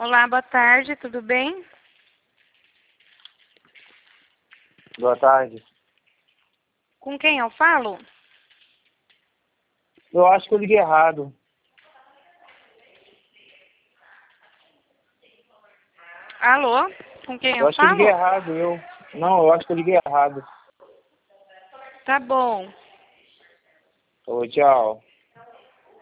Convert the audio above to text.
Olá, boa tarde, tudo bem? Boa tarde. Com quem eu falo? Eu acho que eu liguei errado. Alô? Com quem Eu eu acho que eu liguei falo? errado, Não, eu acho que eu liguei errado. Tá bom. Ô, tchau.